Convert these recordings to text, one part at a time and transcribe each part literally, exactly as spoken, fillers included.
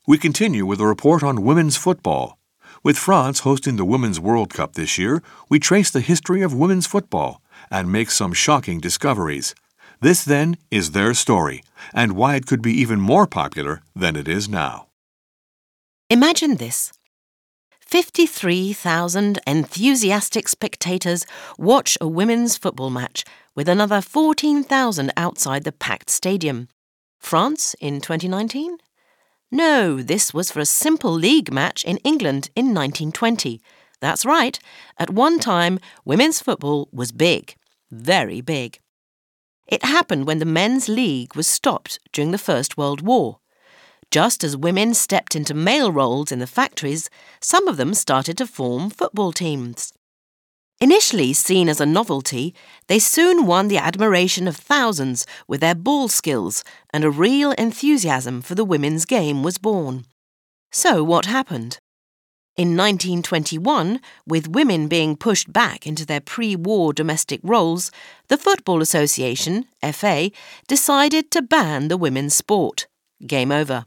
We continue with a report on women's football. With France hosting the Women's World Cup this year, we trace the history of women's football and make some shocking discoveries. This, then, is their story, and why it could be even more popular than it is now. Imagine this. fifty-three thousand enthusiastic spectators watch a women's football match with another fourteen thousand outside the packed stadium. France in twenty nineteen? No, this was for a simple league match in England in nineteen twenty. That's right, at one time, women's football was big, very big. It happened when the men's league was stopped during the First World War. Just as women stepped into male roles in the factories, some of them started to form football teams. Initially seen as a novelty, they soon won the admiration of thousands with their ball skills, and a real enthusiasm for the women's game was born. So what happened? In nineteen twenty-one, with women being pushed back into their pre-war domestic roles, the Football Association, F A, decided to ban the women's sport. Game over.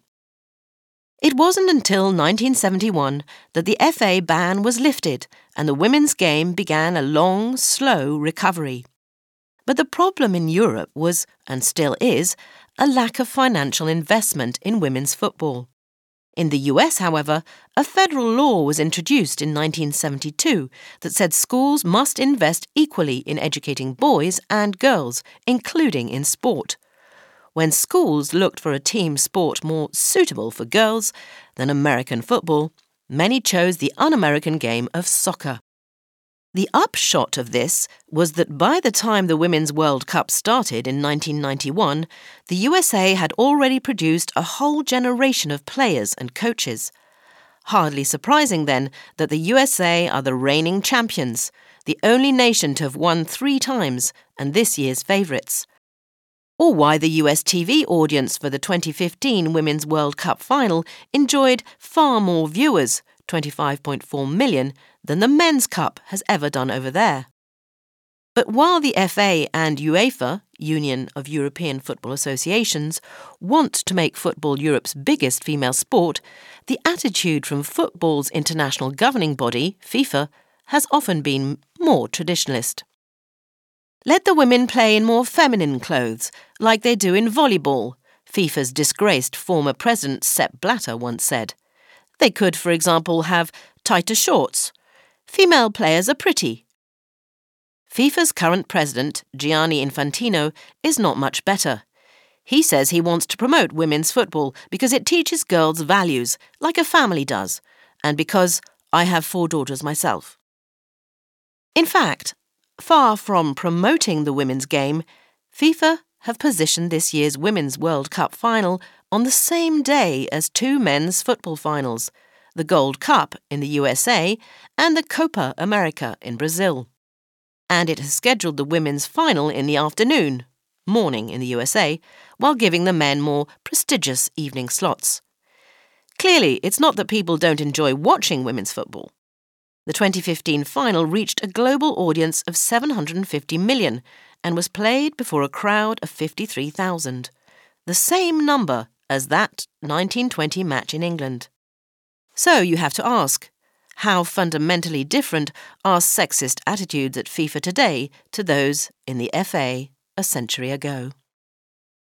It wasn't until nineteen seventy-one that the F A ban was lifted and the women's game began a long, slow recovery. But the problem in Europe was, and still is, a lack of financial investment in women's football. In the U S, however, a federal law was introduced in nineteen seventy-two that said schools must invest equally in educating boys and girls, including in sport. When schools looked for a team sport more suitable for girls than American football, many chose the un-American game of soccer. The upshot of this was that by the time the Women's World Cup started in nineteen ninety-one, the U S A had already produced a whole generation of players and coaches. Hardly surprising, then, that the U S A are the reigning champions, the only nation to have won three times, and this year's favourites. Or why the U S T V audience for the twenty fifteen Women's World Cup final enjoyed far more viewers, twenty-five point four million, than the Men's Cup has ever done over there. But while the F A and UEFA, Union of European Football Associations, want to make football Europe's biggest female sport, the attitude from football's international governing body, FIFA, has often been more traditionalist. Let the women play in more feminine clothes, like they do in volleyball, FIFA's disgraced former president Sepp Blatter once said. They could, for example, have tighter shorts. Female players are pretty. FIFA's current president, Gianni Infantino, is not much better. He says he wants to promote women's football because it teaches girls values, like a family does, and because I have four daughters myself. In fact, far from promoting the women's game, FIFA have positioned this year's Women's World Cup final on the same day as two men's football finals, the Gold Cup in the U S A and the Copa America in Brazil. And it has scheduled the women's final in the afternoon, morning in the U S A, while giving the men more prestigious evening slots. Clearly, it's not that people don't enjoy watching women's football. The twenty fifteen final reached a global audience of seven hundred fifty million and was played before a crowd of fifty-three thousand, the same number as that nineteen twenty match in England. So you have to ask, how fundamentally different are sexist attitudes at FIFA today to those in the F A a century ago?